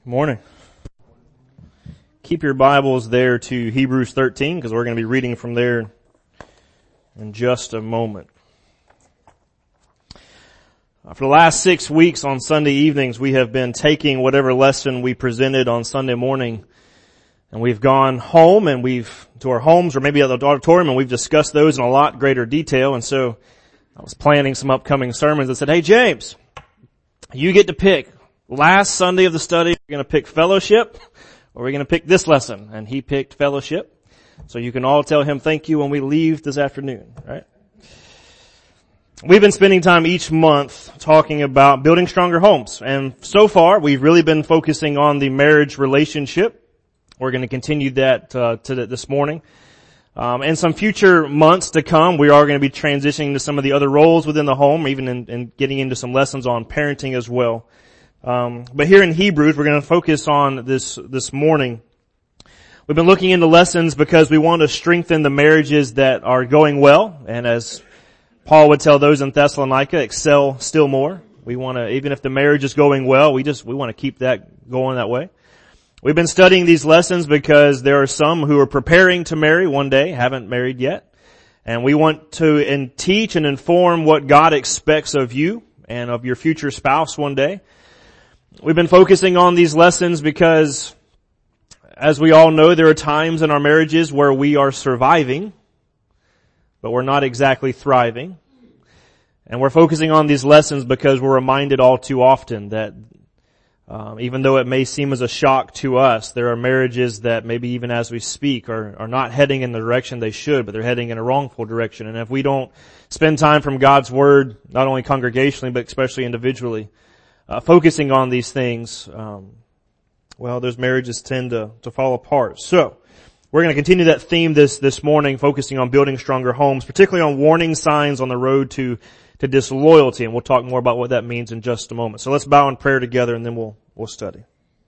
Morning. Keep your Bibles there to Hebrews 13 because we're going to be reading from there in just a moment. For the last 6 weeks on Sunday evenings, we have been taking whatever lesson we presented on Sunday morning, and we've gone home and to our homes or maybe at the auditorium, and we've discussed those in a lot greater detail. And so I was planning some upcoming sermons and said, hey James, you get to pick. Last Sunday of the study, we're going to pick fellowship, or we're going to pick this lesson. And he picked fellowship. So you can all tell him thank you when we leave this afternoon, right? We've been spending time each month talking about building stronger homes. And so far, we've really been focusing on the marriage relationship. We're going to continue that this morning. And some future months to come, we are going to be transitioning to some of the other roles within the home, even in getting into some lessons on parenting as well. But here in Hebrews, we're going to focus on this morning. We've been looking into lessons because we want to strengthen the marriages that are going well. And as Paul would tell those in Thessalonica, excel still more. We want to, even if the marriage is going well, we want to keep that going that way. We've been studying these lessons because there are some who are preparing to marry one day, haven't married yet. And we want to teach and inform what God expects of you and of your future spouse one day. We've been focusing on these lessons because, as we all know, there are times in our marriages where we are surviving, but we're not exactly thriving. And we're focusing on these lessons because we're reminded all too often that even though it may seem as a shock to us, there are marriages that maybe even as we speak are not heading in the direction they should, but they're heading in a wrongful direction. And if we don't spend time from God's Word, not only congregationally, but especially individually, focusing on these things, those marriages tend to fall apart. So, we're going to continue that theme this morning, focusing on building stronger homes, particularly on warning signs on the road to disloyalty, and we'll talk more about what that means in just a moment. So let's bow in prayer together, and then we'll study.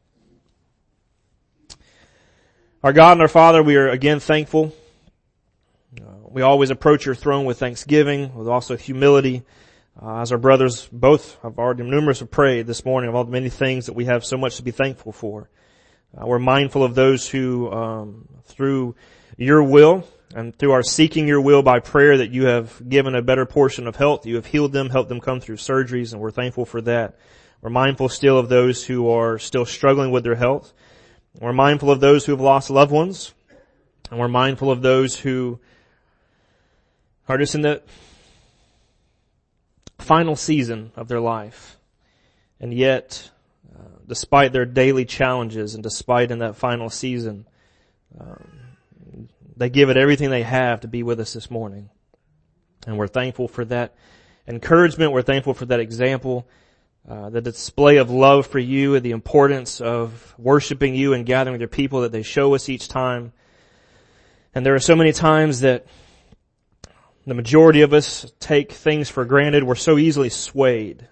Our God and our Father, we are again thankful. We always approach your throne with thanksgiving, with also humility. As our brothers both have already numerous have prayed this morning of all the many things that we have so much to be thankful for. We're mindful of those who, through your will and through our seeking your will by prayer, that you have given a better portion of health. You have healed them, helped them come through surgeries, and we're thankful for that. We're mindful still of those who are still struggling with their health. We're mindful of those who have lost loved ones. And we're mindful of those who are just in the final season of their life. And yet, despite their daily challenges and despite in that final season, they give it everything they have to be with us this morning. And we're thankful for that encouragement. We're thankful for that example, the display of love for you and the importance of worshiping you and gathering with your people that they show us each time. And there are so many times that the majority of us take things for granted. We're so easily swayed.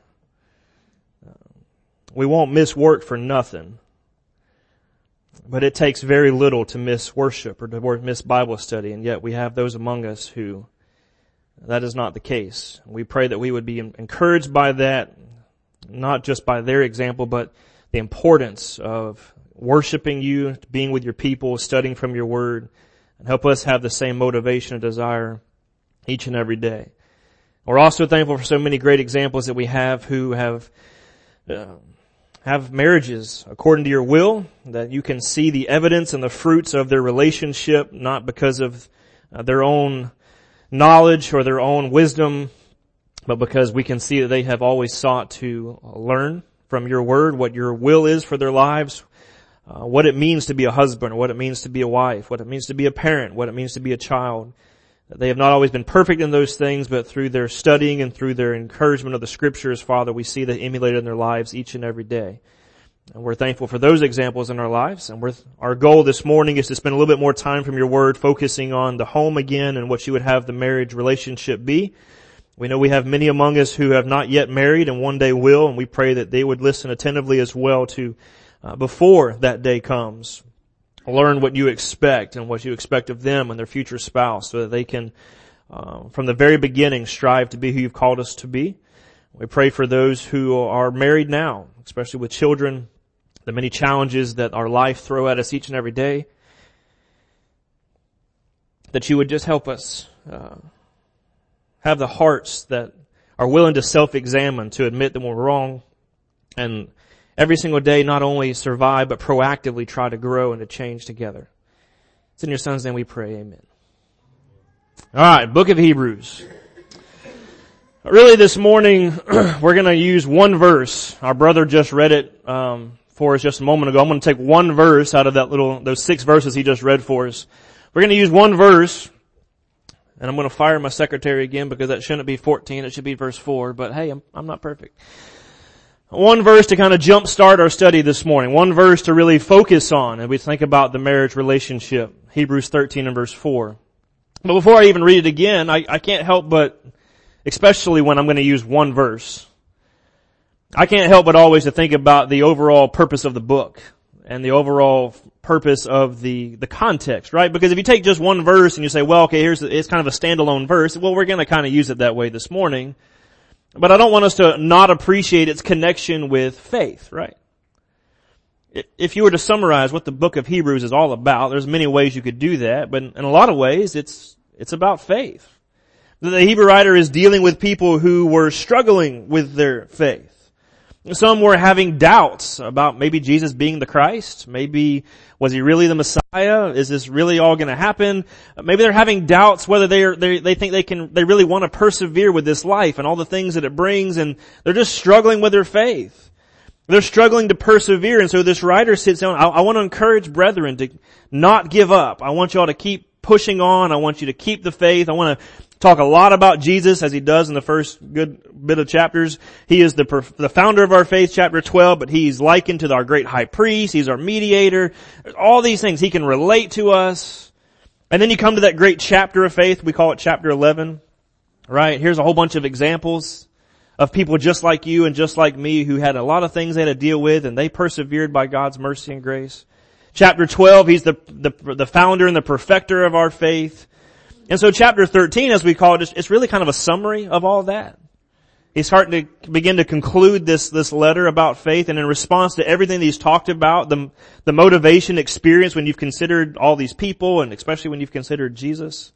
We won't miss work for nothing. But it takes very little to miss worship or to miss Bible study. And yet we have those among us who that is not the case. We pray that we would be encouraged by that, not just by their example, but the importance of worshiping you, being with your people, studying from your word, and help us have the same motivation and desire each and every day. We're also thankful for so many great examples that we have who have marriages according to your will, that you can see the evidence and the fruits of their relationship, not because of their own knowledge or their own wisdom, but because we can see that they have always sought to learn from your word what your will is for their lives, what it means to be a husband, what it means to be a wife, what it means to be a parent, what it means to be a child. They have not always been perfect in those things, but through their studying and through their encouragement of the Scriptures, Father, we see that emulated in their lives each and every day. And we're thankful for those examples in our lives. And our goal this morning is to spend a little bit more time from your word focusing on the home again and what you would have the marriage relationship be. We know we have many among us who have not yet married and one day will, and we pray that they would listen attentively as well to, before that day comes, learn what you expect and what you expect of them and their future spouse so that they can, from the very beginning, strive to be who you've called us to be. We pray for those who are married now, especially with children, the many challenges that our life throw at us each and every day, that you would just help us have the hearts that are willing to self-examine, to admit that we're wrong, and every single day not only survive, but proactively try to grow and to change together. It's in your Son's name we pray, amen. Alright, Book of Hebrews. Really this morning, we're going to use one verse. Our brother just read it for us just a moment ago. I'm going to take one verse out of those 6 verses he just read for us. We're going to use one verse, and I'm going to fire my secretary again because that shouldn't be 14, it should be verse 4, but hey, I'm not perfect. One verse to kind of jumpstart our study this morning. One verse to really focus on as we think about the marriage relationship. Hebrews 13 and verse 4. But before I even read it again, I can't help but, especially when I'm going to use one verse, I can't help but always to think about the overall purpose of the book and the overall purpose of the context, right? Because if you take just one verse and you say, well, okay, it's kind of a standalone verse, well, we're going to kind of use it that way this morning. But I don't want us to not appreciate its connection with faith, right? If you were to summarize what the book of Hebrews is all about, there's many ways you could do that, but in a lot of ways, it's about faith. The Hebrew writer is dealing with people who were struggling with their faith. Some were having doubts about maybe Jesus being the Christ. Maybe, was he really the Messiah? Is this really all going to happen? Maybe they're having doubts whether they think they really want to persevere with this life and all the things that it brings, and they're just struggling with their faith. They're struggling to persevere, and so this writer sits down. I want to encourage brethren to not give up. I want y'all to keep pushing on. I want you to keep the faith. I want to talk a lot about Jesus as he does in the first good bit of chapters. He is the founder of our faith, chapter 12, but he's likened to our great high priest. He's our mediator. There's all these things. He can relate to us. And then you come to that great chapter of faith. We call it chapter 11, right? Here's a whole bunch of examples of people just like you and just like me who had a lot of things they had to deal with, and they persevered by God's mercy and grace. Chapter 12, he's the founder and the perfecter of our faith. And so chapter 13, as we call it, it's really kind of a summary of all that. He's starting to begin to conclude this letter about faith, and in response to everything that he's talked about, the motivation experience when you've considered all these people, and especially when you've considered Jesus.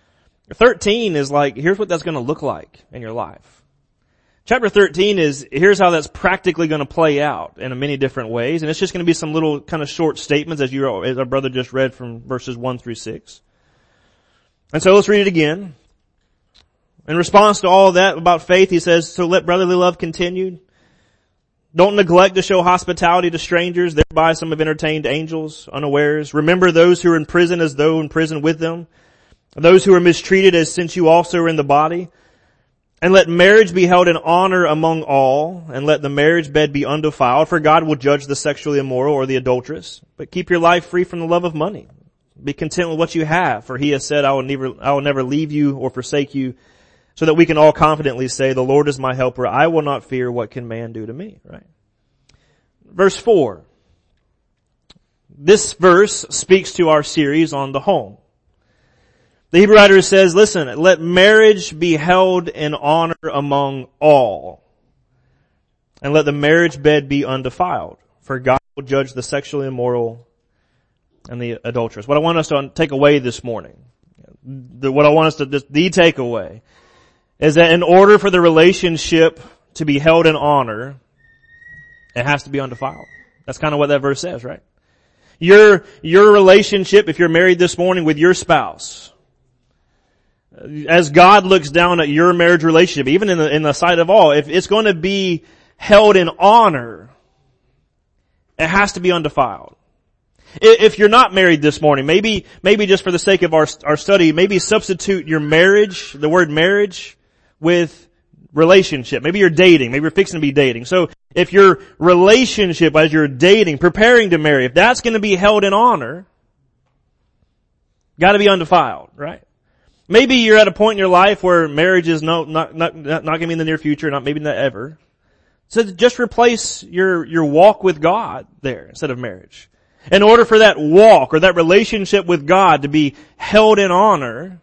13 is like, here's what that's going to look like in your life. Chapter 13 is, here's how that's practically going to play out in many different ways, and it's just going to be some little kind of short statements as our brother just read from verses 1 through 6. And so let's read it again. In response to all of that about faith, he says, so let brotherly love continue. Don't neglect to show hospitality to strangers, thereby some have entertained angels unawares. Remember those who are in prison as though in prison with them, those who are mistreated as since you also are in the body. And let marriage be held in honor among all, and let the marriage bed be undefiled, for God will judge the sexually immoral or the adulteress. But keep your life free from the love of money. Be content with what you have, for he has said, I will never leave you or forsake you, so that we can all confidently say, the Lord is my helper. I will not fear what can man do to me, right? Verse 4. This verse speaks to our series on the home. The Hebrew writer says, listen, let marriage be held in honor among all, and let the marriage bed be undefiled, for God will judge the sexually immoral and the adulteress. What I want us to take away this morning, the takeaway, is that in order for the relationship to be held in honor, it has to be undefiled. That's kind of what that verse says, right? Your relationship, if you're married this morning with your spouse, as God looks down at your marriage relationship, even in the sight of all, if it's going to be held in honor, it has to be undefiled. If you're not married this morning, maybe just for the sake of our study, maybe substitute your marriage, the word marriage, with relationship. Maybe you're dating. Maybe you're fixing to be dating. So if your relationship as you're dating, preparing to marry, if that's going to be held in honor, got to be undefiled, right? Maybe you're at a point in your life where marriage is not going to be in the near future, maybe not ever. So just replace your walk with God there instead of marriage. In order for that walk or that relationship with God to be held in honor,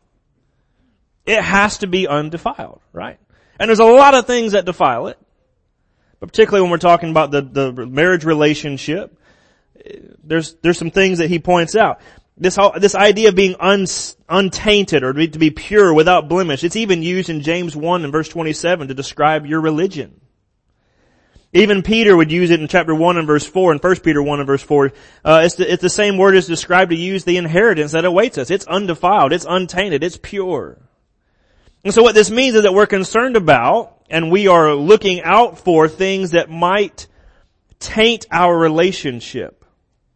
it has to be undefiled, right? And there's a lot of things that defile it. But particularly when we're talking about the marriage relationship, there's some things that he points out. This idea of being untainted or to be pure without blemish, it's even used in James 1 and verse 27 to describe your religion. Even Peter would use it in chapter 1 and verse 4 and 1 Peter 1 and verse 4. It's the same word as described to use the inheritance that awaits us. It's undefiled, it's untainted, it's pure. And so what this means is that we're concerned about and we are looking out for things that might taint our relationship.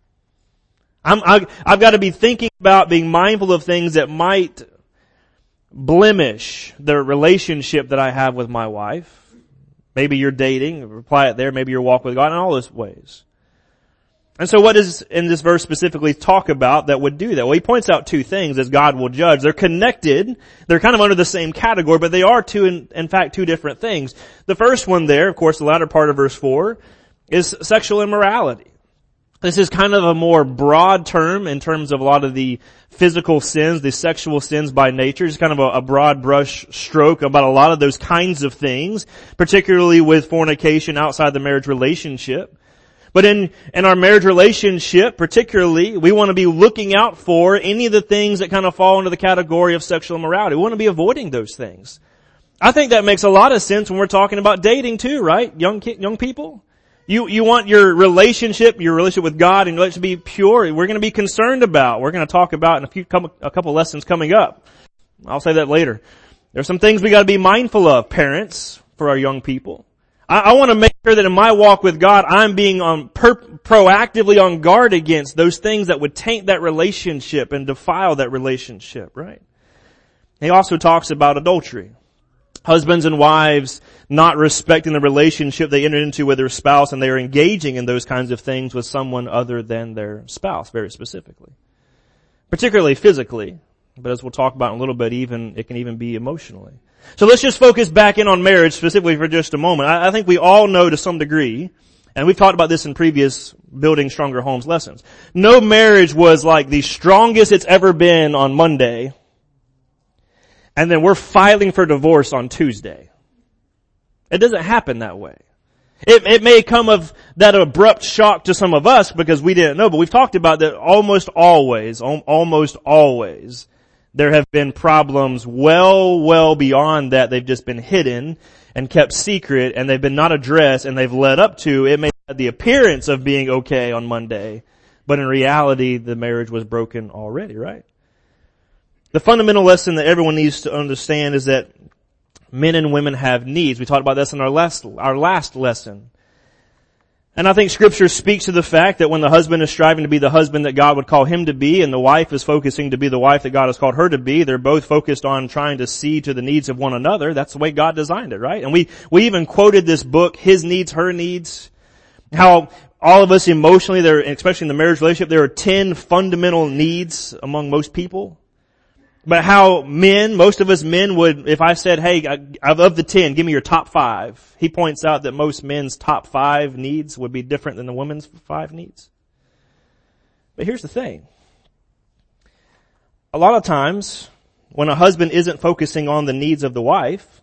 I've got to be thinking about being mindful of things that might blemish the relationship that I have with my wife. Maybe you're dating, apply it there, maybe your walk with God, in all those ways. And so what does in this verse specifically talk about that would do that? Well, he points out two things as God will judge. They're connected. They're kind of under the same category, but they are in fact, two different things. The first one there, of course, the latter part of verse 4, is sexual immorality. This is kind of a more broad term in terms of a lot of the physical sins, the sexual sins by nature. It's kind of a broad brush stroke about a lot of those kinds of things, particularly with fornication outside the marriage relationship. But in our marriage relationship, particularly, we want to be looking out for any of the things that kind of fall into the category of sexual immorality. We want to be avoiding those things. I think that makes a lot of sense when we're talking about dating too, right? Young people? You want your relationship with God and your relationship to be pure. We're going to be concerned about. We're going to talk about in a couple lessons coming up. I'll say that later. There's some things we got to be mindful of, parents, for our young people. I want to make sure that in my walk with God, I'm being proactively on guard against those things that would taint that relationship and defile that relationship, right? He also talks about adultery. Husbands and wives not respecting the relationship they entered into with their spouse, and they are engaging in those kinds of things with someone other than their spouse, very specifically. Particularly physically, but as we'll talk about in a little bit, it can even be emotionally. So let's just focus back in on marriage specifically for just a moment. I think we all know to some degree, and we've talked about this in previous Building Stronger Homes lessons. No marriage was like the strongest it's ever been on Monday, and then we're filing for divorce on Tuesday. It doesn't happen that way. It may come of that abrupt shock to some of us because we didn't know, but we've talked about that almost always, there have been problems well beyond that. They've just been hidden and kept secret, and they've been not addressed, and they've led up to, it may have the appearance of being okay on Monday, but in reality, the marriage was broken already, right? The fundamental lesson that everyone needs to understand is that men and women have needs. We talked about this in our last lesson. And I think Scripture speaks to the fact that when the husband is striving to be the husband that God would call him to be, and the wife is focusing to be the wife that God has called her to be, they're both focused on trying to see to the needs of one another. That's the way God designed it, right? And we even quoted this book, His Needs, Her Needs, how all of us emotionally, especially in the marriage relationship, there are 10 fundamental needs among most people. But how most of us men would, if I said, hey, of the 10, give me your top 5. He points out that most men's top 5 needs would be different than the women's 5 needs. But here's the thing. A lot of times, when a husband isn't focusing on the needs of the wife,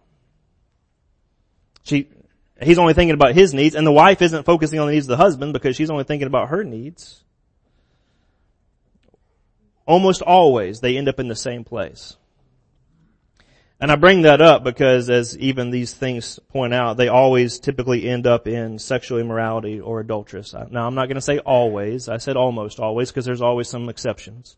he's only thinking about his needs, and the wife isn't focusing on the needs of the husband because she's only thinking about her needs. Almost always, they end up in the same place. And I bring that up because, as even these things point out, they always typically end up in sexual immorality or adulterous. Now, I'm not going to say always. I said almost always because there's always some exceptions.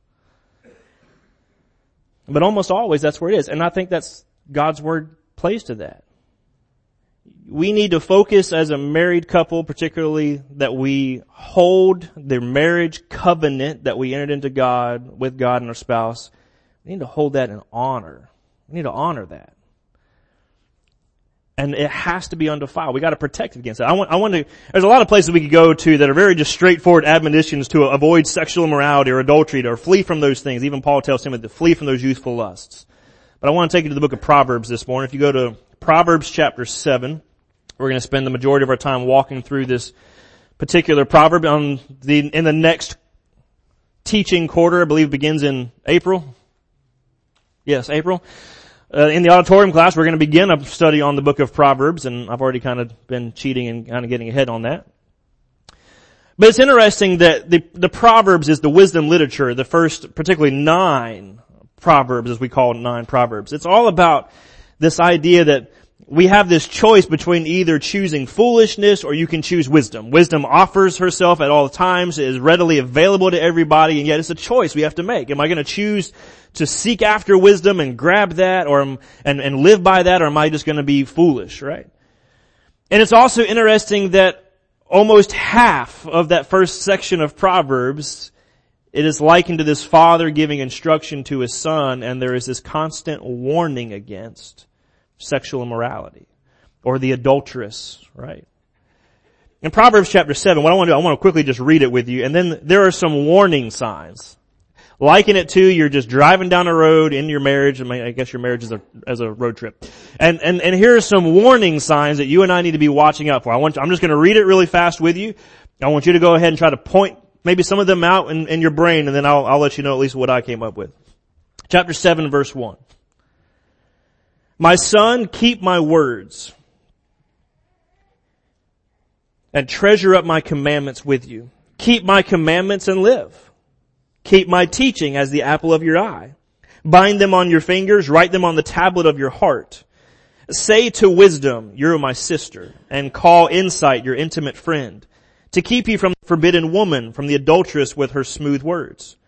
But almost always, that's where it is. And I think that's God's Word plays to that. We need to focus as a married couple, particularly that we hold the marriage covenant that we entered into with God and our spouse. We need to hold that in honor. We need to honor that. And it has to be undefiled. We got to protect it against that. There's a lot of places we could go to that are very just straightforward admonitions to avoid sexual immorality or adultery or flee from those things. Even Paul tells Timothy to flee from those youthful lusts. But I want to take you to the book of Proverbs this morning. If you go to Proverbs chapter 7, we're going to spend the majority of our time walking through this particular proverb in the next teaching quarter. I believe begins in April. Yes, April. In the auditorium class, we're going to begin a study on the book of Proverbs, and I've already kind of been cheating and kind of getting ahead on that. But it's interesting that the Proverbs is the wisdom literature, the first particularly 9 Proverbs, as we call 9 Proverbs. It's all about this idea that we have this choice between either choosing foolishness or you can choose wisdom. Wisdom offers herself at all times, is readily available to everybody, and yet it's a choice we have to make. Am I going to choose to seek after wisdom and grab that and live by that, or am I just going to be foolish, right? And it's also interesting that almost half of that first section of Proverbs, it is likened to this father giving instruction to his son, and there is this constant warning against sexual immorality or the adulteress, right? In Proverbs chapter 7, what I want to quickly just read it with you, and then there are some warning signs. Liken it to you're just driving down a road in your marriage. I guess your marriage is a road trip. And here are some warning signs that you and I need to be watching out for. I'm just going to read it really fast with you. I want you to go ahead and try to point maybe some of them out in your brain, and then I'll let you know at least what I came up with. Chapter 7, verse 1. My son, keep my words and treasure up my commandments with you. Keep my commandments and live. Keep my teaching as the apple of your eye. Bind them on your fingers, write them on the tablet of your heart. Say to wisdom, you're my sister, and call insight your intimate friend, to keep you from the forbidden woman, from the adulteress with her smooth words.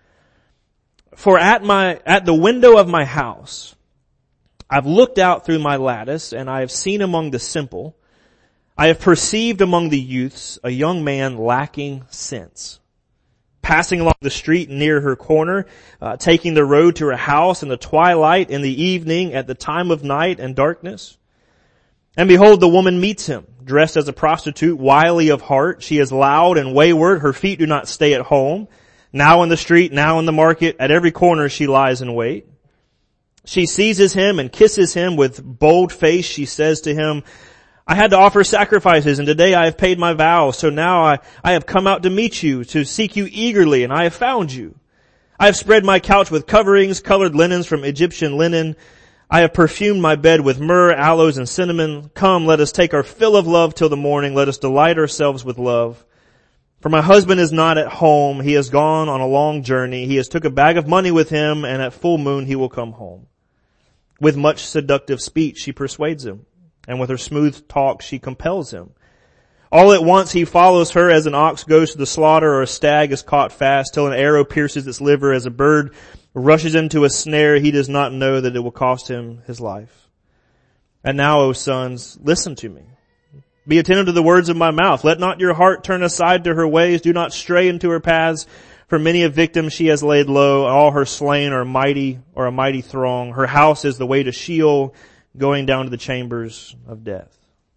For at the window of my house, I've looked out through my lattice, and I have seen among the simple, I have perceived among the youths a young man lacking sense, passing along the street near her corner, taking the road to her house in the twilight, in the evening, at the time of night and darkness. And behold, the woman meets him, dressed as a prostitute, wily of heart. She is loud and wayward. Her feet do not stay at home. Now in the street, now in the market, at every corner she lies in wait. She seizes him and kisses him with bold face. She says to him, I had to offer sacrifices, and today I have paid my vows. So now I have come out to meet you, to seek you eagerly, and I have found you. I have spread my couch with coverings, colored linens from Egyptian linen. I have perfumed my bed with myrrh, aloes, and cinnamon. Come, let us take our fill of love till the morning. Let us delight ourselves with love. For my husband is not at home. He has gone on a long journey. He has took a bag of money with him, and at full moon he will come home. With much seductive speech she persuades him, and with her smooth talk she compels him. All at once he follows her as an ox goes to the slaughter or a stag is caught fast, till an arrow pierces its liver, as a bird rushes into a snare. He does not know that it will cost him his life. And now, O sons, listen to me. Be attentive to the words of my mouth. Let not your heart turn aside to her ways. Do not stray into her paths. For many a victim she has laid low. All her slain are a mighty throng. Her house is the way to Sheol, going down to the chambers of death.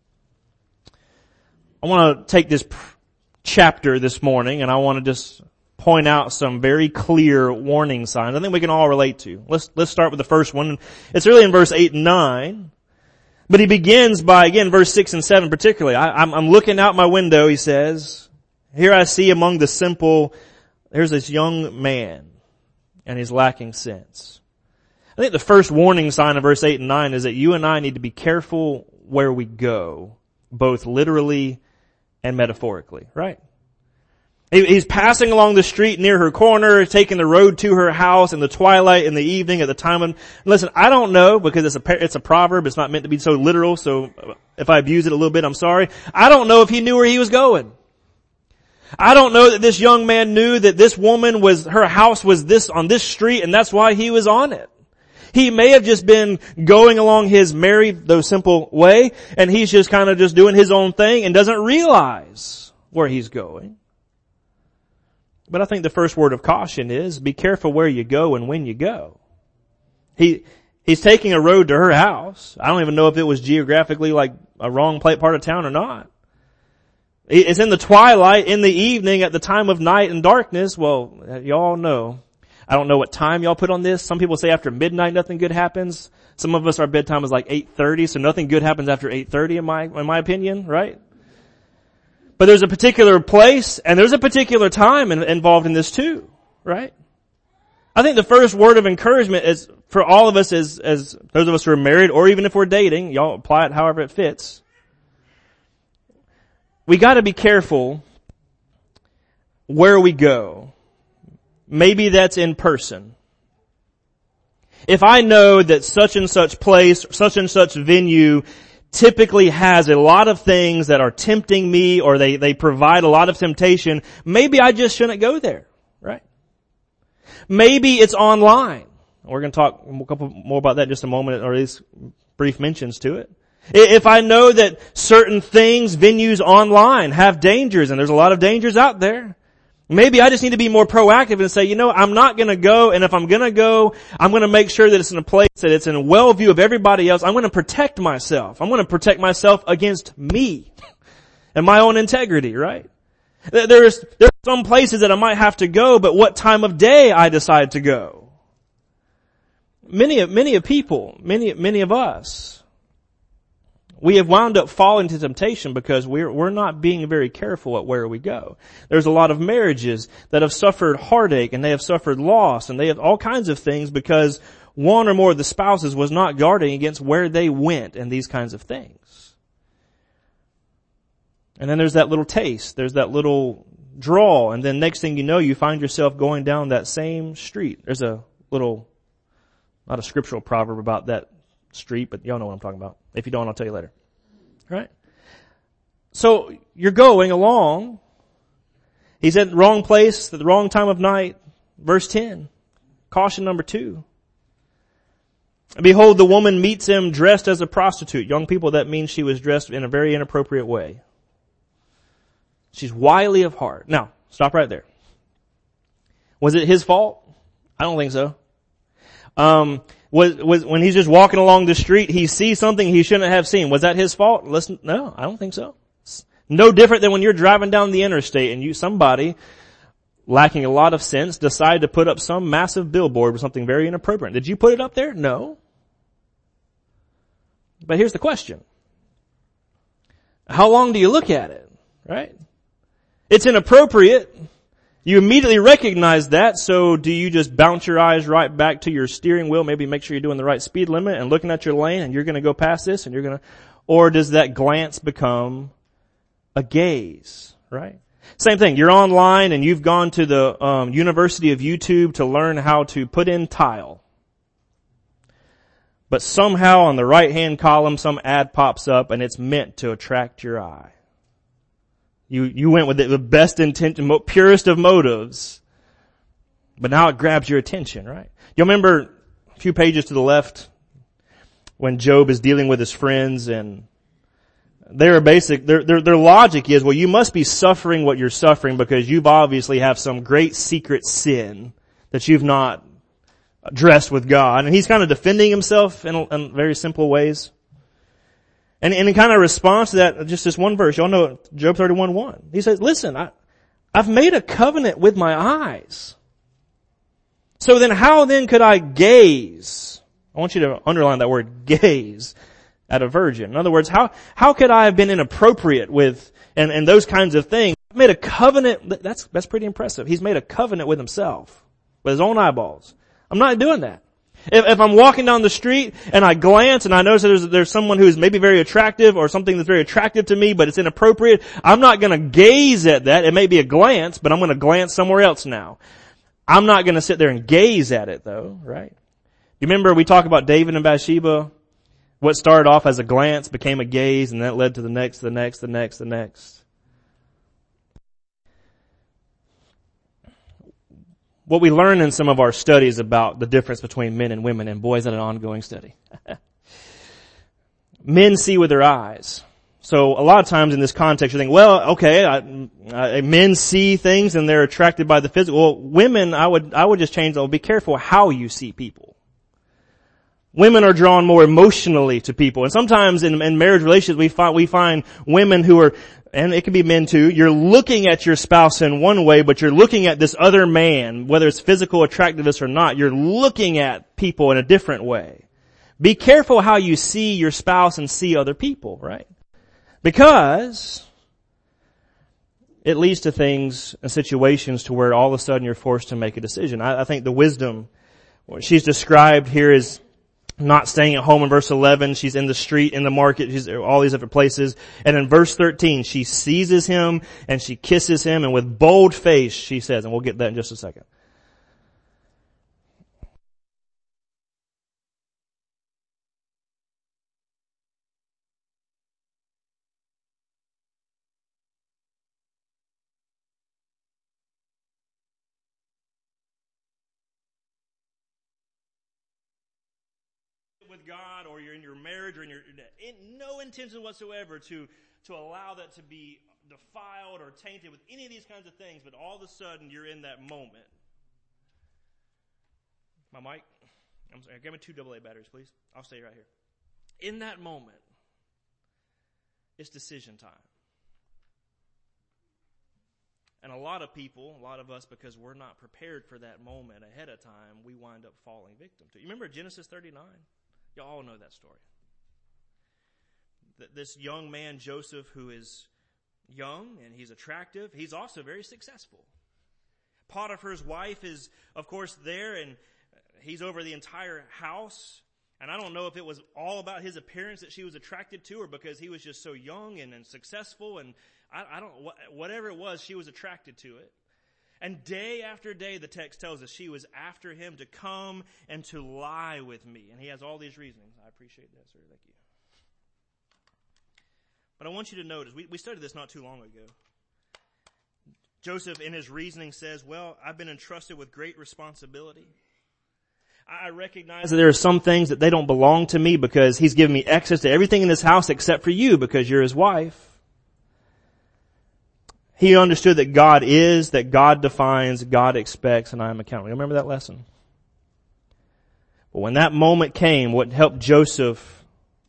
I want to take this chapter this morning, and I want to just point out some very clear warning signs I think we can all relate to. Let's start with the first one. It's really in verse 8 and 9. But he begins by, again, verse 6 and 7 particularly. I'm looking out my window, he says. Here I see among the simple, there's this young man, and he's lacking sense. I think the first warning sign of verse 8 and 9 is that you and I need to be careful where we go, both literally and metaphorically, right? He's passing along the street near her corner, taking the road to her house in the twilight, in the evening, at the time of, listen, I don't know, because it's a proverb, it's not meant to be so literal, so if I abuse it a little bit, I'm sorry. I don't know if he knew where he was going. I don't know that this young man knew that this woman her house was on this street, and that's why he was on it. He may have just been going along his merry, though simple way, and he's just kind of just doing his own thing and doesn't realize where he's going. But I think the first word of caution is be careful where you go and when you go. He's taking a road to her house. I don't even know if it was geographically like a wrong part of town or not. It's in the twilight, in the evening, at the time of night and darkness. Well, y'all know. I don't know what time y'all put on this. Some people say after midnight nothing good happens. Some of us, our bedtime is like 8:30, so nothing good happens after 8:30 in my opinion, right? But there's a particular place and there's a particular time involved in this too, right? I think the first word of encouragement is for all of us as those of us who are married, or even if we're dating, y'all apply it however it fits. We gotta be careful where we go. Maybe that's in person. If I know that such and such place, such and such venue typically has a lot of things that are tempting me, or they provide a lot of temptation, maybe I just shouldn't go there, right? Maybe it's online. We're going to talk a couple more about that in just a moment, or at least brief mentions to it. If I know that certain things, venues online have dangers, and there's a lot of dangers out there, maybe I just need to be more proactive and say, I'm not going to go, and if I'm going to go, I'm going to make sure that it's in a place that it's in a well view of everybody else. I'm going to protect myself. I'm going to protect myself against me and my own integrity, right? There's some places that I might have to go, but what time of day I decide to go. Many of us, we have wound up falling to temptation because we're not being very careful at where we go. There's a lot of marriages that have suffered heartache, and they have suffered loss, and they have all kinds of things because one or more of the spouses was not guarding against where they went and these kinds of things. And then there's that little taste, there's that little draw, and then next thing you know, you find yourself going down that same street. There's a little, not a scriptural proverb about that street, but y'all know what I'm talking about. If you don't, I'll tell you later. Right? So, you're going along. He's at the wrong place at the wrong time of night. Verse 10. Caution number 2. Behold, the woman meets him dressed as a prostitute. Young people, that means she was dressed in a very inappropriate way. She's wily of heart. Now, stop right there. Was it his fault? I don't think so. Was when he's just walking along the street, he sees something he shouldn't have seen. Was that his fault? Listen, no, I don't think so. It's no different than when you're driving down the interstate and somebody lacking a lot of sense decide to put up some massive billboard with something very inappropriate. Did you put it up there? No. But here's the question. How long do you look at it? Right? It's inappropriate. You immediately recognize that, so do you just bounce your eyes right back to your steering wheel, maybe make sure you're doing the right speed limit and looking at your lane and you're going to go past this and or does that glance become a gaze, right? Same thing, you're online and you've gone to the University of YouTube to learn how to put in tile. But somehow on the right-hand column some ad pops up and it's meant to attract your eye. You went with the best intention, purest of motives, but now it grabs your attention, right? You'll remember a few pages to the left when Job is dealing with his friends, and their logic is, well, you must be suffering what you're suffering because you've obviously have some great secret sin that you've not addressed with God. And he's kind of defending himself in very simple ways. And in kind of response to that, just this one verse, y'all know Job 31:1. He says, listen, I've made a covenant with my eyes. So then how then could I gaze? I want you to underline that word, gaze, at a virgin. In other words, how could I have been inappropriate with, and those kinds of things? I've made a covenant, that's pretty impressive. He's made a covenant with himself, with his own eyeballs. I'm not doing that. If I'm walking down the street and I glance and I notice that there's someone who's maybe very attractive or something that's very attractive to me, but it's inappropriate, I'm not going to gaze at that. It may be a glance, but I'm going to glance somewhere else now. I'm not going to sit there and gaze at it though, right? You remember we talk about David and Bathsheba? What started off as a glance became a gaze, and that led to the next, the next, the next, the next. What we learn in some of our studies about the difference between men and women, and boy, is that an ongoing study. Men see with their eyes. So a lot of times in this context you think, well, okay, men see things and they're attracted by the physical. Well, women, I would just change that. Be careful how you see people. Women are drawn more emotionally to people. And sometimes in marriage relationships we find women who are, and it can be men too, you're looking at your spouse in one way, but you're looking at this other man, whether it's physical attractiveness or not, you're looking at people in a different way. Be careful how you see your spouse and see other people, right? Because it leads to things and situations to where all of a sudden you're forced to make a decision. I think the wisdom, what she's described here is not staying at home in verse 11. She's in the street, in the market, she's all these different places. And in verse 13, she seizes him and she kisses him, and with bold face she says, and we'll get that in just a second. With God, or you're in your marriage, or in no intention whatsoever to allow that to be defiled or tainted with any of these kinds of things, but all of a sudden you're in that moment. My mic? I'm sorry, give me 2 AA batteries, please. I'll stay right here. In that moment, it's decision time. And a lot of us, because we're not prepared for that moment ahead of time, we wind up falling victim to it. You remember Genesis 39? You all know that story. This young man, Joseph, who is young and he's attractive, he's also very successful. Potiphar's wife is, of course, there, and he's over the entire house. And I don't know if it was all about his appearance that she was attracted to, or because he was just so young and successful, and whatever it was, she was attracted to it. And day after day, the text tells us she was after him to come and to lie with me. And he has all these reasonings. I appreciate that, sir. Thank you. But I want you to notice, we studied this not too long ago. Joseph, in his reasoning, says, well, I've been entrusted with great responsibility. I recognize that there are some things that they don't belong to me, because he's given me access to everything in this house except for you, because you're his wife. He understood that God is, that God defines, God expects, and I am accountable. Remember that lesson? But when that moment came, what helped Joseph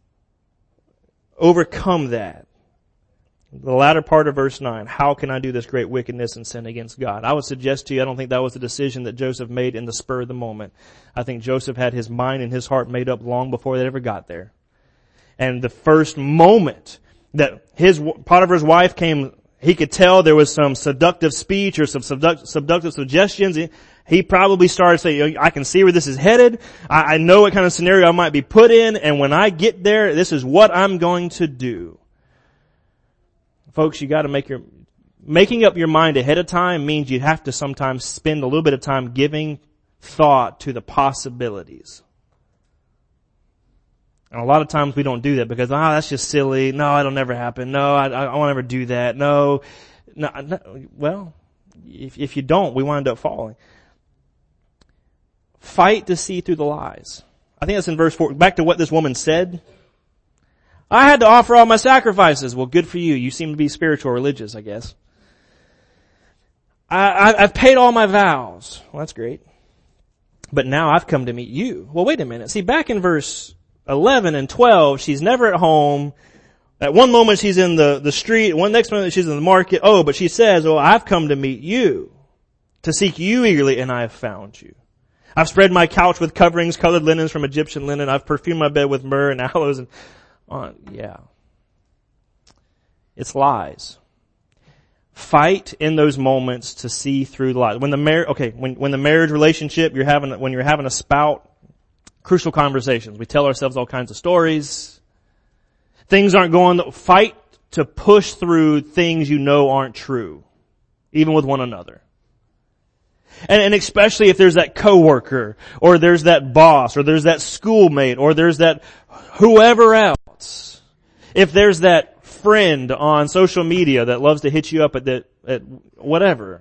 overcome that? The latter part of verse 9, how can I do this great wickedness and sin against God? I would suggest to you, I don't think that was a decision that Joseph made in the spur of the moment. I think Joseph had his mind and his heart made up long before they ever got there. And the first moment that Potiphar's wife came, he could tell there was some seductive speech or some seductive suggestions. He probably started saying, I can see where this is headed. I know what kind of scenario I might be put in. And when I get there, this is what I'm going to do. Folks, you got to making up your mind ahead of time means you have to sometimes spend a little bit of time giving thought to the possibilities. And a lot of times we don't do that because, that's just silly. No, it'll never happen. No, I won't ever do that. No. Well, if you don't, we wind up falling. Fight to see through the lies. I think that's in verse 4. Back to what this woman said. I had to offer all my sacrifices. Well, good for you. You seem to be spiritual, religious, I guess. I've paid all my vows. Well, that's great. But now I've come to meet you. Well, wait a minute. See, back in verse 11 and 12, she's never at home. At one moment she's in the street. Next moment she's in the market. Oh, but she says, I've come to meet you, to seek you eagerly, and I have found you. I've spread my couch with coverings, colored linens from Egyptian linen. I've perfumed my bed with myrrh and aloes and yeah. It's lies. Fight in those moments to see through the lies. When the marriage relationship, when you're having a spout, crucial conversations. We tell ourselves all kinds of stories. Things aren't going, fight to push through things you know aren't true, even with one another. And especially if there's that coworker, or there's that boss, or there's that schoolmate, or there's that whoever else. If there's that friend on social media that loves to hit you up at whatever.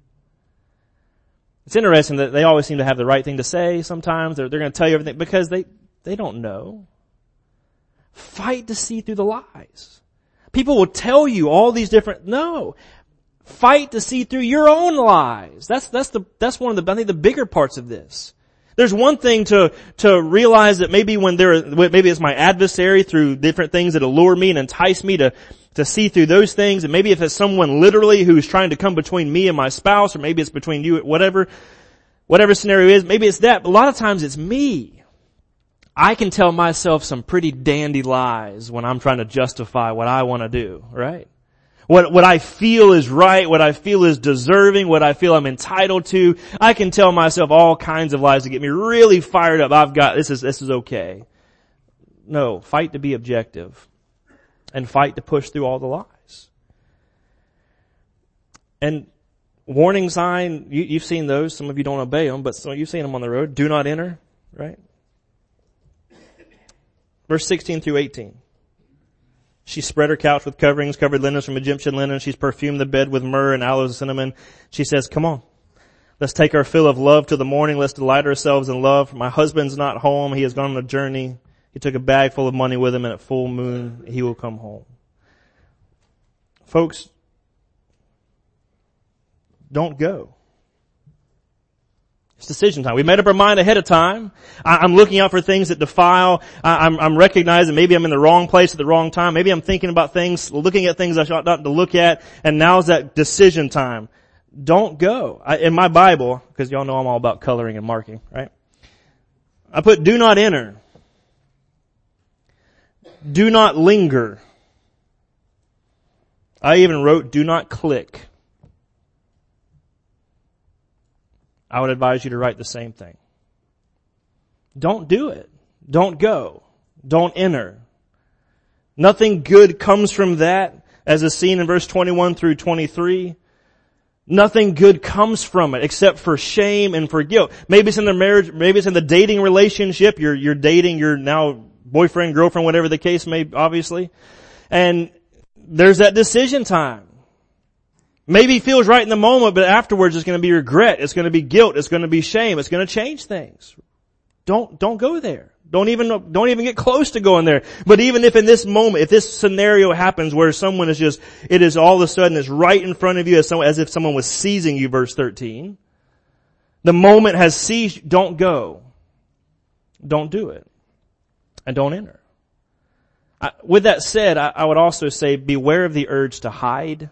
It's interesting that they always seem to have the right thing to say sometimes. They're going to tell you everything because they don't know. Fight to see through the lies. People will tell you all these different, no. Fight to see through your own lies. That's one of the, I think, the bigger parts of this. There's one thing to realize that maybe maybe it's my adversary through different things that allure me and entice me to see through those things. And maybe if it's someone literally who's trying to come between me and my spouse, or maybe it's between you, whatever scenario is, maybe it's that. But a lot of times it's me. I can tell myself some pretty dandy lies when I'm trying to justify what I want to do, right? what I feel is right, what I feel is deserving, what I feel I'm entitled to. I can tell myself all kinds of lies to get me really fired up. This is okay. No, fight to be objective and fight to push through all the lies. And warning sign, you've seen those. Some of you don't obey them, but you've seen them on the road. Do not enter, right? Verse 16 through 18. She spread her couch with coverings, covered linens from Egyptian linen. She's perfumed the bed with myrrh and aloes and cinnamon. She says, come on, let's take our fill of love till the morning. Let's delight ourselves in love. My husband's not home. He has gone on a journey. He took a bag full of money with him, and at full moon he will come home. Folks, don't go. It's decision time. We made up our mind ahead of time. I'm looking out for things that defile. I'm recognizing maybe I'm in the wrong place at the wrong time. Maybe I'm thinking about things, looking at things I ought not to look at, and now's that decision time. Don't go. In my Bible, because y'all know I'm all about coloring and marking, right? I put do not enter. Do not linger. I even wrote do not click. I would advise you to write the same thing. Don't do it. Don't go. Don't enter. Nothing good comes from that, as is seen in verse 21 through 23. Nothing good comes from it except for shame and for guilt. Maybe it's in the marriage, maybe it's in the dating relationship. You're dating your now boyfriend, girlfriend, whatever the case may, obviously. And there's that decision time. Maybe it feels right in the moment, but afterwards it's going to be regret. It's going to be guilt. It's going to be shame. It's going to change things. Don't go there. Don't even get close to going there. But even if in this moment, if this scenario happens where someone is it is all of a sudden it's right in front of you as if someone was seizing you, verse 13. The moment has seized, don't go. Don't do it. And don't enter. With that said, I would also say beware of the urge to hide.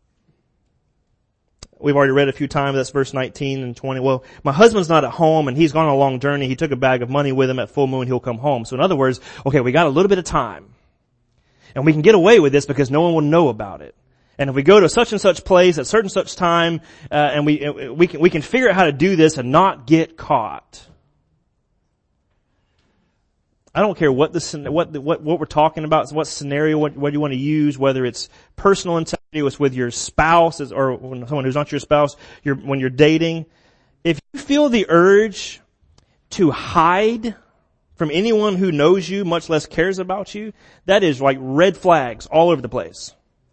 We've already read a few times, that's verse 19 and 20. Well, my husband's not at home and he's gone on a long journey. He took a bag of money with him. At full moon, he'll come home. So in other words, okay, we got a little bit of time. And we can get away with this because no one will know about it. And if we go to such and such place at certain such time, and we can figure out how to do this and not get caught. I don't care what we're talking about, what scenario, what you want to use, whether it's personal integrity, it's with your spouse, or someone who's not your spouse, when you're dating. If you feel the urge to hide from anyone who knows you, much less cares about you, that is like red flags all over the place.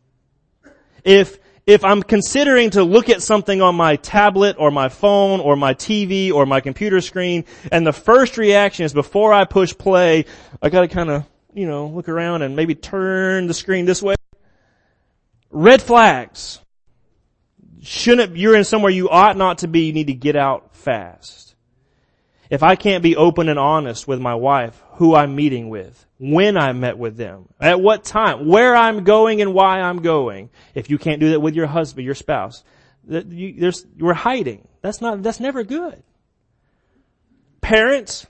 If I'm considering to look at something on my tablet or my phone or my TV or my computer screen, and the first reaction is before I push play, I gotta kind of, look around and maybe turn the screen this way. Red flags. You're in somewhere you ought not to be, you need to get out fast. If I can't be open and honest with my wife, who I'm meeting with, when I met with them, at what time, where I'm going and why I'm going. If you can't do that with your husband, your spouse, we're hiding. That's never good. Parents,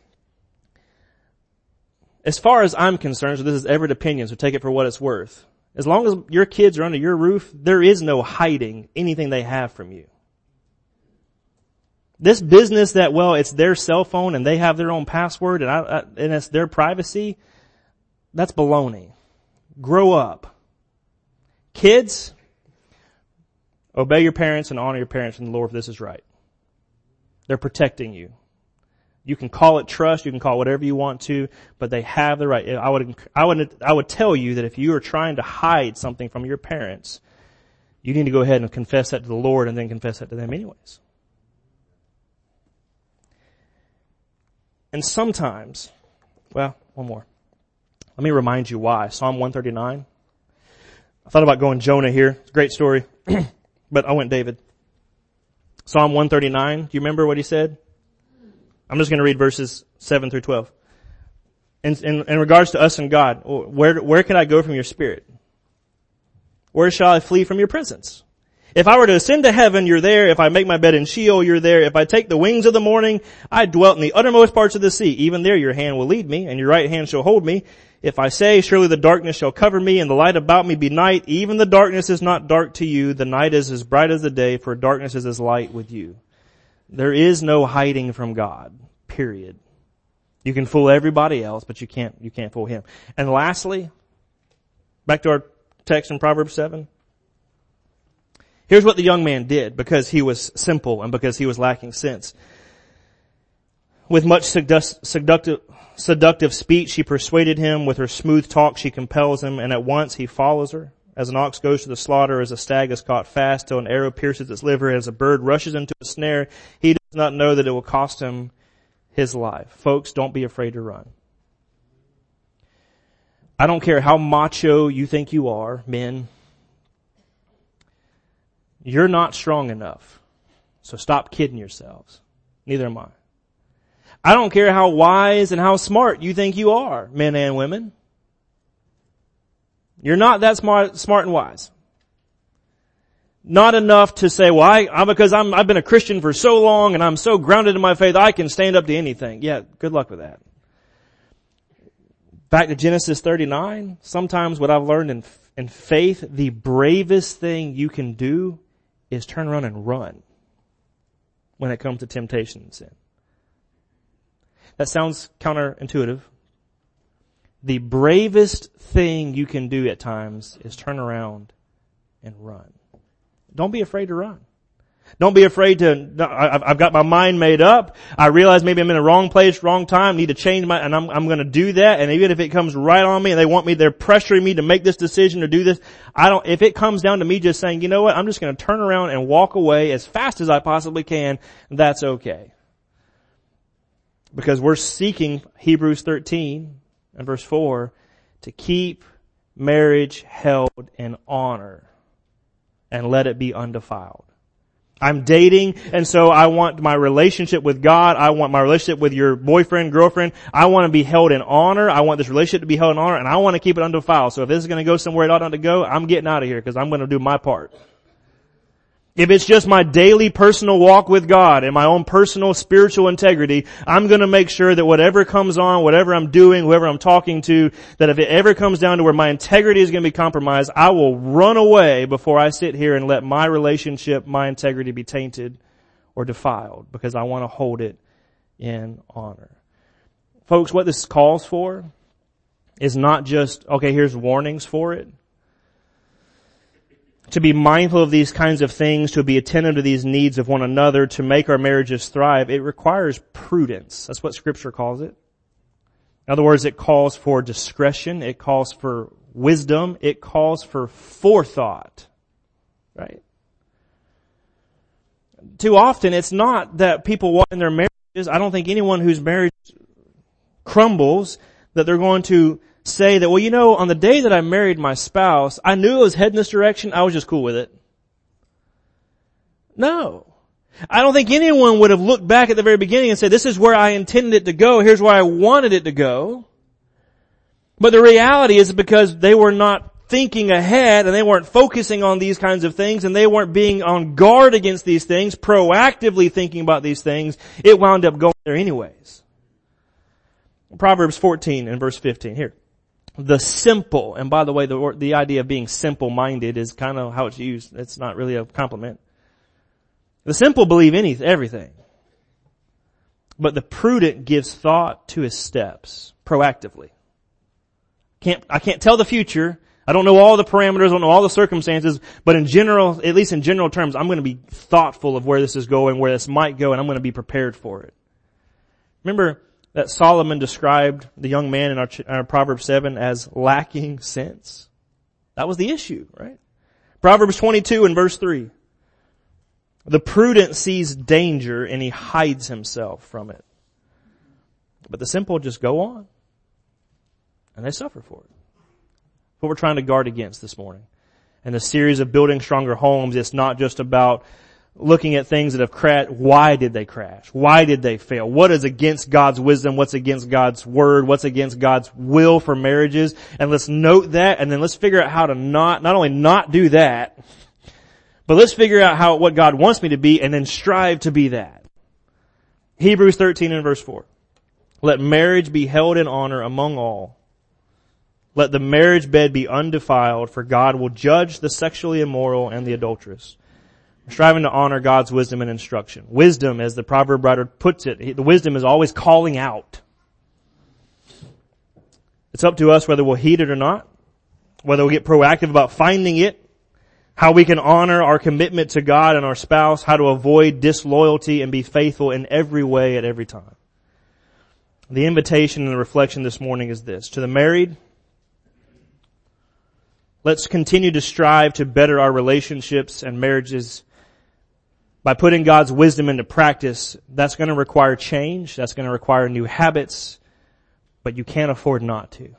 as far as I'm concerned, so this is Everett opinion, so take it for what it's worth. As long as your kids are under your roof, there is no hiding anything they have from you. This business that, it's their cell phone and they have their own password and it's their privacy, that's baloney. Grow up. Kids, obey your parents and honor your parents in the Lord if this is right. They're protecting you. You can call it trust, you can call it whatever you want to, but they have the right. I would tell you that if you are trying to hide something from your parents, you need to go ahead and confess that to the Lord and then confess that to them anyways. And sometimes, one more. Let me remind you why. Psalm 139. I thought about going Jonah here. It's a great story. But I went David. Psalm 139. Do you remember what he said? I'm just going to read verses 7 through 12. In regards to us and God, where can I go from your spirit? Where shall I flee from your presence? If I were to ascend to heaven, you're there. If I make my bed in Sheol, you're there. If I take the wings of the morning, I dwelt in the uttermost parts of the sea. Even there your hand will lead me, and your right hand shall hold me. If I say, surely the darkness shall cover me, and the light about me be night, even the darkness is not dark to you. The night is as bright as the day, for darkness is as light with you. There is no hiding from God, period. You can fool everybody else, but you can't fool Him. And lastly, back to our text in Proverbs 7. Here's what the young man did because he was simple and because he was lacking sense. With much seductive speech, she persuaded him. With her smooth talk, she compels him, and at once he follows her. As an ox goes to the slaughter, as a stag is caught fast, till an arrow pierces its liver, as a bird rushes into a snare, he does not know that it will cost him his life. Folks, don't be afraid to run. I don't care how macho you think you are, men. You're not strong enough. So stop kidding yourselves. Neither am I. I don't care how wise and how smart you think you are, men and women. You're not that smart and wise. Not enough to say, well, because I've been a Christian for so long and I'm so grounded in my faith, I can stand up to anything. Yeah, good luck with that. Back to Genesis 39, sometimes what I've learned in faith, the bravest thing you can do is turn around and run when it comes to temptation and sin. That sounds counterintuitive. The bravest thing you can do at times is turn around and run. Don't be afraid to run. Don't be afraid to, I've got my mind made up. I realize maybe I'm in the wrong place, wrong time, need to change and I'm going to do that. And even if it comes right on me and they're pressuring me to make this decision or do this, if it comes down to me just saying, you know what, I'm just going to turn around and walk away as fast as I possibly can, that's okay. Because we're seeking, Hebrews 13 and verse 4, to keep marriage held in honor and let it be undefiled. I'm dating, and so I want my relationship with God, I want my relationship with your boyfriend, girlfriend, I want to be held in honor, I want this relationship to be held in honor, and I want to keep it undefiled. So if this is going to go somewhere it ought not to go, I'm getting out of here because I'm going to do my part. If it's just my daily personal walk with God and my own personal spiritual integrity, I'm going to make sure that whatever comes on, whatever I'm doing, whoever I'm talking to, that if it ever comes down to where my integrity is going to be compromised, I will run away before I sit here and let my relationship, my integrity be tainted or defiled because I want to hold it in honor. Folks, what this calls for is not just, okay, here's warnings for it. To be mindful of these kinds of things, to be attentive to these needs of one another, to make our marriages thrive, it requires prudence. That's what Scripture calls it. In other words, it calls for discretion, it calls for wisdom, it calls for forethought. Right? Too often, it's not that people walk in their marriages. I don't think anyone whose marriage crumbles, that they're going to say that, well, you know, on the day that I married my spouse, I knew it was heading this direction. I was just cool with it. No. I don't think anyone would have looked back at the very beginning and said, this is where I intended it to go. Here's where I wanted it to go. But the reality is because they were not thinking ahead and they weren't focusing on these kinds of things and they weren't being on guard against these things, proactively thinking about these things, it wound up going there anyways. Proverbs 14 and verse 15 here. The simple, and by the way, the idea of being simple-minded is kind of how it's used. It's not really a compliment. The simple believe everything. But the prudent gives thought to his steps proactively. I can't tell the future. I don't know all the parameters, I don't know all the circumstances, but in general, at least in general terms, I'm going to be thoughtful of where this is going, where this might go, and I'm going to be prepared for it. Remember that Solomon described the young man in our Proverbs 7 as lacking sense? That was the issue, right? Proverbs 22 and verse 3. The prudent sees danger and he hides himself from it. But the simple just go on. And they suffer for it. What we're trying to guard against this morning. And the series of Building Stronger Homes, it's not just about looking at things that have crashed. Why did they crash? Why did they fail? What is against God's wisdom? What's against God's word? What's against God's will for marriages? And let's note that, and then let's figure out how to not only not do that, But let's figure out what God wants me to be and then strive to be that. Hebrews 13 and verse 4. Let marriage be held in honor among all. Let the marriage bed be undefiled, for God will judge the sexually immoral and the adulterous. We're striving to honor God's wisdom and instruction. Wisdom, as the proverb writer puts it, the wisdom is always calling out. It's up to us whether we'll heed it or not, whether we'll get proactive about finding it, how we can honor our commitment to God and our spouse, how to avoid disloyalty and be faithful in every way at every time. The invitation and the reflection this morning is this. To the married, let's continue to strive to better our relationships and marriages by putting God's wisdom into practice. That's going to require change. That's going to require new habits, but you can't afford not to.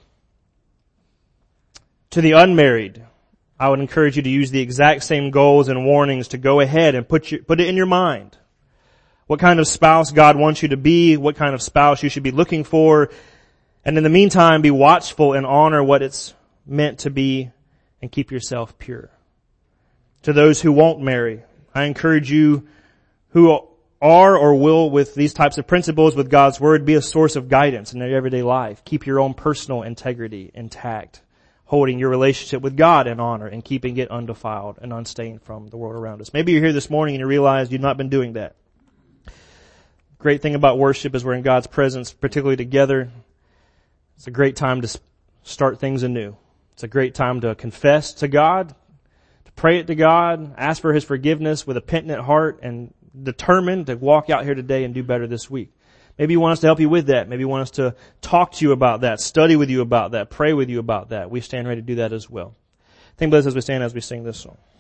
To the unmarried, I would encourage you to use the exact same goals and warnings to go ahead and put it in your mind. What kind of spouse God wants you to be, what kind of spouse you should be looking for, and in the meantime, be watchful and honor what it's meant to be and keep yourself pure. To those who won't marry, I encourage you who are or will, with these types of principles, with God's Word, be a source of guidance in their everyday life. Keep your own personal integrity intact, holding your relationship with God in honor and keeping it undefiled and unstained from the world around us. Maybe you're here this morning and you realize you've not been doing that. Great thing about worship is we're in God's presence, particularly together. It's a great time to start things anew. It's a great time to confess to God, to pray it to God, ask for His forgiveness with a penitent heart, and determined to walk out here today and do better this week. Maybe you want us to help you with that. Maybe you want us to talk to you about that, study with you about that, pray with you about that. We stand ready to do that as well. Think about this as we stand, as we sing this song.